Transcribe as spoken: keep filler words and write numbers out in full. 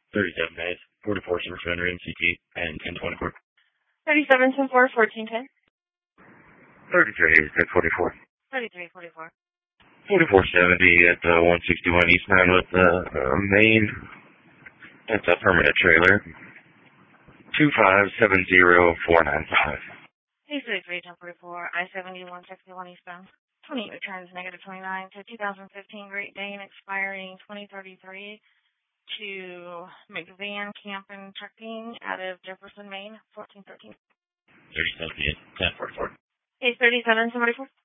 thirty-seven days, forty-four Super Fender M C T, and ten twenty-four. thirty-seven ten four fourteen ten. thirty-three eighty-six forty-four. thirty-three forty-four. forty-four seventy at the one sixty-one East nine with the uh, main. That's a permanent trailer. two five seven zero four nine five. Hey, thirty-three ten forty-four. I seventy-one sixty-one eastbound. twenty-eight returns, negative twenty-nine to two thousand fifteen Great Dane expiring twenty thirty-three to McVan Camping Trucking out of Jefferson, Maine, fourteen thirteen. thirty-seven ten forty-four. Hey, thirty-seven forty-four.